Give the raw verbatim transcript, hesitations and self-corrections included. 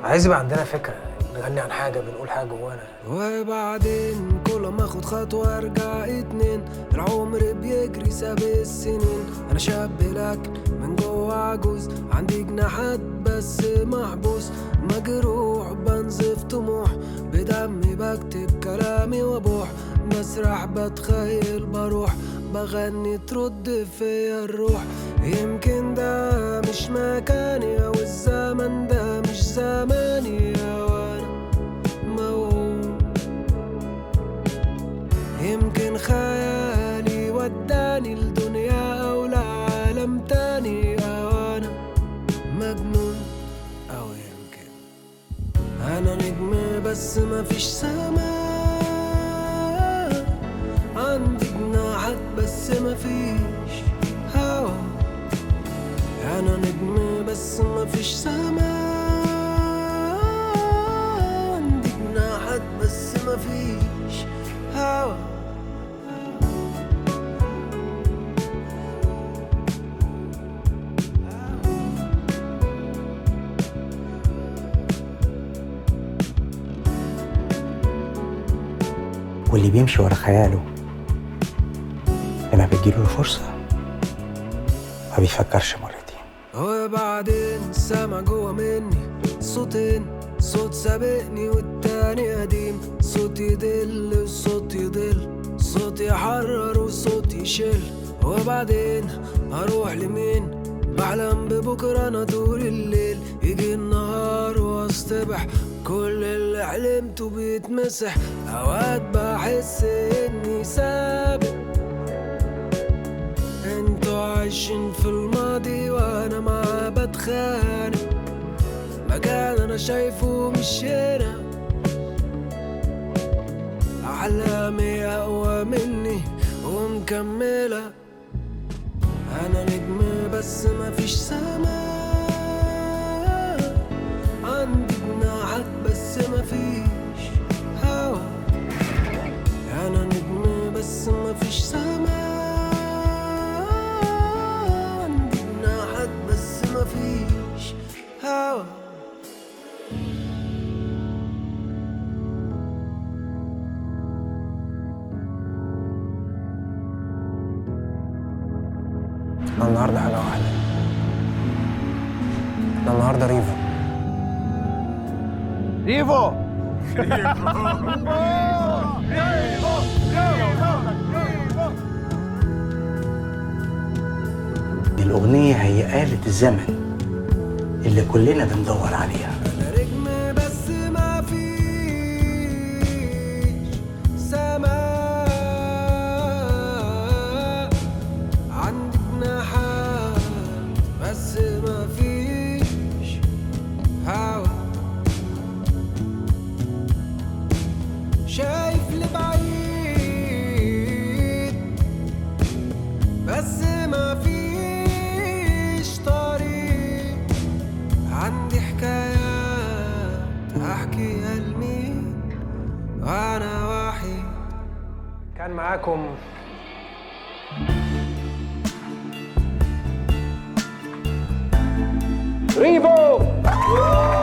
عايز يبقى عندنا فكره، بنغني عن حاجه، بنقول حاجه جوانا. وبعدين كل ما اخد خطوه ارجع اتنين، العمر بيجري ساب السنين. انا شاب لكن من جوه عجوز، عندي جناحات بس محبوس، مجروح بنزف طموح، بدمي بكتب كلامي وابوح، بسرح بتخيل بروح، بغني ترد فيا الروح. يمكن ده مش مكاني، او الزمن ده مش زماني، وانا موهوم. يمكن خيالي وداني لدنيا او لعالم تاني، او انا مجنون، او يمكن انا نجم بس مفيش سماء، عندي جناحات بس مفيش هوا. انا نجم بس مفيش سماء، عندي جناحات بس مفيش هوا. واللي بيمشي ورا خياله لما بتجيله الفرصة ما بيفكرش مرتين. وبعدين سامع جوا مني صوتين، صوت سابقني والتاني قديم، صوت يدل وصوت يضل، صوت يحرر وصوت يشل. وبعدين هروح لمين؟ بحلم ببكرة أنا طول الليل، يجي النهار واصطبح، كل اللي حلمته بيتمسح. أوقات بحس إني سابق، انتوا عايشين في الماضي وانا معاه بتخانق، مكان انا شايفه مش هنا. احلامي اقوى مني ومكمله، انا نجم بس مفيش سماء، عندي جناحات بس مفيش هوا. انا نجم بس مفيش سماء، مفيش هوا. احنا النهارده حاجه واحده، احنا النهارده ريفو. ريفو دي الأغنية هي آلة الزمن اللي كلنا بندور عليها. أنا نجم بس ما فيش سماء، عندي جناحات بس ما فيش هوا. شايف لبعيد بس ما فيش طريق، عندي حكايات احكيها لمين وانا وحيد. كان معاكم ريفو.